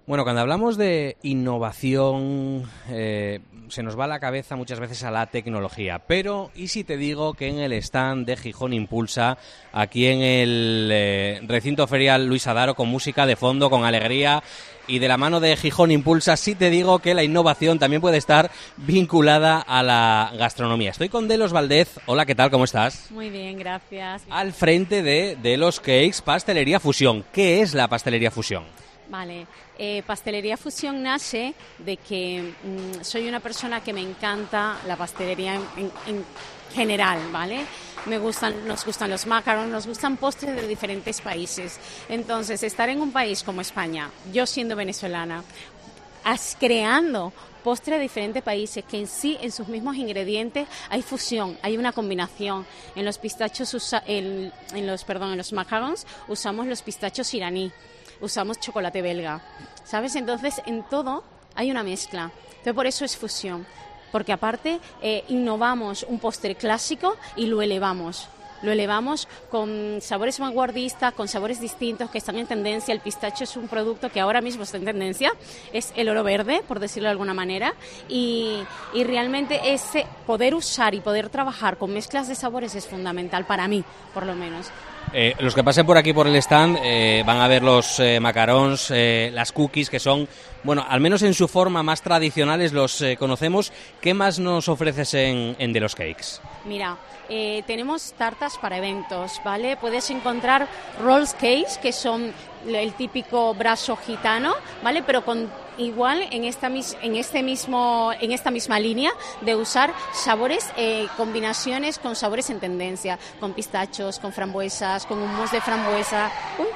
Bueno, cuando hablamos de innovación, se nos va la cabeza muchas veces a la tecnología. Pero, ¿y si te digo que en el stand de Gijón Impulsa, aquí en el recinto ferial Luis Adaro, con música de fondo, con alegría, y de la mano de Gijón Impulsa, sí te digo que la innovación también puede estar vinculada a la gastronomía? Estoy con Delos Valdez. Hola, ¿qué tal? ¿Cómo estás? Muy bien, gracias. Al frente de Delos Cakes, Pastelería Fusión. ¿Qué es la Pastelería Fusión? Vale, Pastelería Fusión nace de que soy una persona que me encanta la pastelería en general, ¿vale? Nos gustan los macarons, nos gustan postres de diferentes países. Entonces, estar en un país como España, yo siendo venezolana, creando postres de diferentes países que en sí, en sus mismos ingredientes, hay fusión, hay una combinación. En los pistachos, en los macarons, usamos los pistachos iraní. Usamos chocolate belga, ¿sabes? Entonces, en todo hay una mezcla. Entonces, por eso es fusión. Porque aparte, innovamos un postre clásico y lo elevamos. Lo elevamos con sabores vanguardistas, con sabores distintos que están en tendencia. El pistacho es un producto que ahora mismo está en tendencia. Es el oro verde, por decirlo de alguna manera. Y realmente ese poder usar y poder trabajar con mezclas de sabores es fundamental para mí, por lo menos. Los que pasen por aquí por el stand van a ver los macarons, las cookies, que son, bueno, al menos en su forma más tradicionales los conocemos. ¿Qué más nos ofreces en De los Cakes? Mira, tenemos tartas para eventos, ¿vale? Puedes encontrar rolls cakes, que son el típico brazo gitano, ¿vale? Pero con igual en esta misma línea de usar sabores, combinaciones con sabores en tendencia, con pistachos, con frambuesas, con un mousse de frambuesa.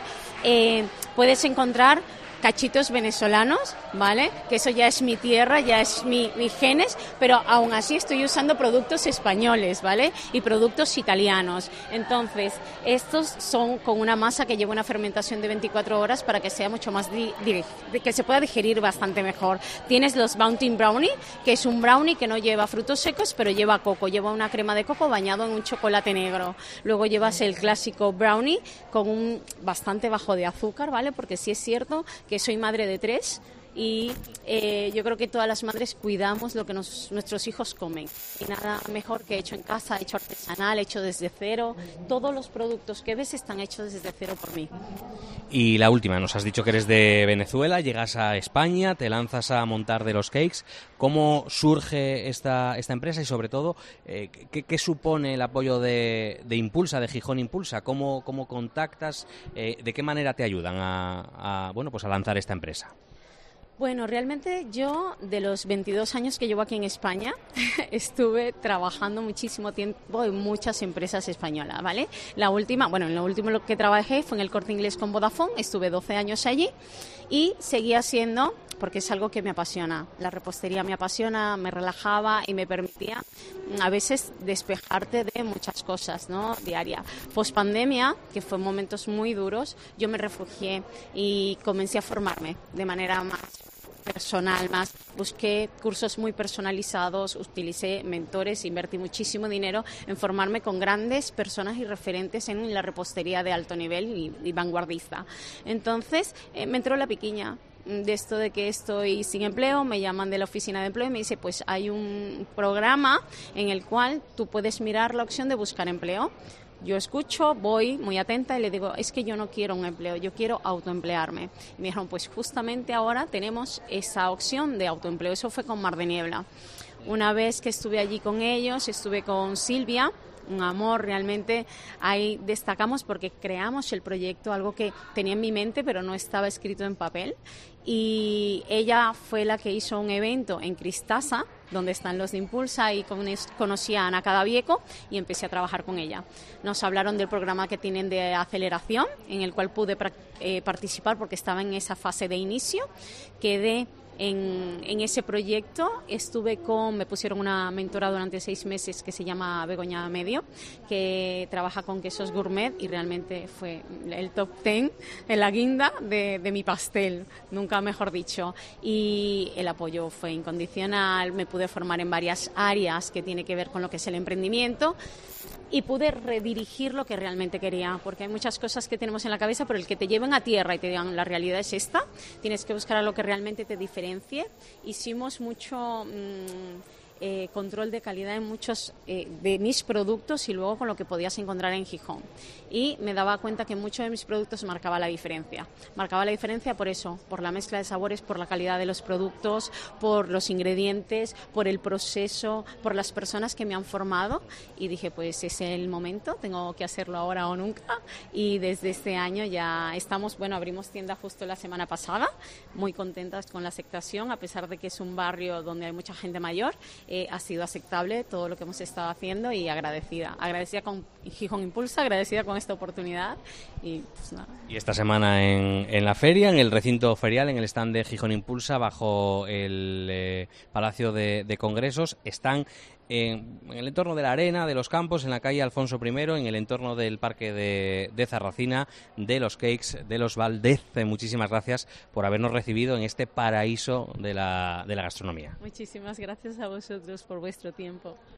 Puedes encontrar cachitos venezolanos, ¿vale? Que eso ya es mi tierra, ya es mi genes, pero aún así estoy usando productos españoles, ¿vale? Y productos italianos. Entonces, estos son con una masa que lleva una fermentación de 24 horas para que sea mucho más que se pueda digerir bastante mejor. Tienes los Bounty Brownie, que es un brownie que no lleva frutos secos, pero lleva coco, lleva una crema de coco bañado en un chocolate negro. Luego llevas el clásico brownie con un bastante bajo de azúcar, ¿vale? Porque sí es cierto que soy madre de 3 y yo creo que todas las madres cuidamos lo que nuestros hijos comen. Y nada mejor que hecho en casa, hecho artesanal, hecho desde cero. Todos los productos que ves están hechos desde cero por mí. Y la última, nos has dicho que eres de Venezuela, llegas a España, te lanzas a montar De los Cakes. ¿Cómo surge esta empresa y sobre todo qué supone el apoyo de Impulsa, de Gijón Impulsa? ¿Cómo contactas? ¿De qué manera te ayudan a lanzar esta empresa? Bueno, realmente yo, de los 22 años que llevo aquí en España, estuve trabajando muchísimo tiempo en muchas empresas españolas, ¿vale? Lo último que trabajé fue en el Corte Inglés con Vodafone, estuve 12 años allí y seguí haciendo, porque es algo que me apasiona. La repostería me apasiona, me relajaba y me permitía a veces despejarte de muchas cosas, ¿no? Diaria. Pospandemia, que fue momentos muy duros, yo me refugié y comencé a formarme de manera más personal, busqué cursos muy personalizados, utilicé mentores, invertí muchísimo dinero en formarme con grandes personas y referentes en la repostería de alto nivel y vanguardista. Entonces me entró la piquiña de esto de que estoy sin empleo, me llaman de la oficina de empleo y me dice, pues hay un programa en el cual tú puedes mirar la opción de buscar empleo. Yo escucho, voy muy atenta y le digo, es que yo no quiero un empleo, yo quiero autoemplearme. Y me dijeron, pues justamente ahora tenemos esa opción de autoempleo. Eso fue con Mar de Niebla. Una vez que estuve allí con ellos, estuve con Silvia, un amor realmente. Ahí destacamos porque creamos el proyecto, algo que tenía en mi mente pero no estaba escrito en papel, y ella fue la que hizo un evento en Cristasa, donde están los de Impulsa, y conocí a Ana Cadavieco y empecé a trabajar con ella. Nos hablaron del programa que tienen de aceleración, en el cual pude participar porque estaba en esa fase de inicio. Quedé en ese proyecto, me pusieron una mentora durante 6 meses que se llama Begoña Medio, que trabaja con quesos gourmet, y realmente fue el top 10 en la guinda de mi pastel, nunca mejor dicho, y el apoyo fue incondicional. Me pude formar en varias áreas que tiene que ver con lo que es el emprendimiento. y pude redirigir lo que realmente quería, porque hay muchas cosas que tenemos en la cabeza, pero el que te lleven a tierra y te digan la realidad es esta, tienes que buscar a lo que realmente te diferencie. Hicimos mucho control de calidad en muchos de mis productos y luego con lo que podías encontrar en Gijón. Y me daba cuenta que muchos de mis productos marcaba la diferencia. Marcaba la diferencia por eso, por la mezcla de sabores, por la calidad de los productos, por los ingredientes, por el proceso, por las personas que me han formado. Y dije, pues es el momento, tengo que hacerlo ahora o nunca. Y desde este año ya estamos, bueno, abrimos tienda justo la semana pasada, muy contentas con la aceptación, a pesar de que es un barrio donde hay mucha gente mayor. Ha sido aceptable todo lo que hemos estado haciendo y agradecida con Gijón Impulsa, agradecida con esta oportunidad y pues nada. Y esta semana en la feria, en el recinto ferial, en el stand de Gijón Impulsa, bajo el Palacio de Congresos, están en el entorno de la Arena, de los Campos, en la calle Alfonso I, en el entorno del Parque de Zarracina, de los Cakes, de los Valdez. Muchísimas gracias por habernos recibido en este paraíso de la gastronomía. Muchísimas gracias a vosotros por vuestro tiempo.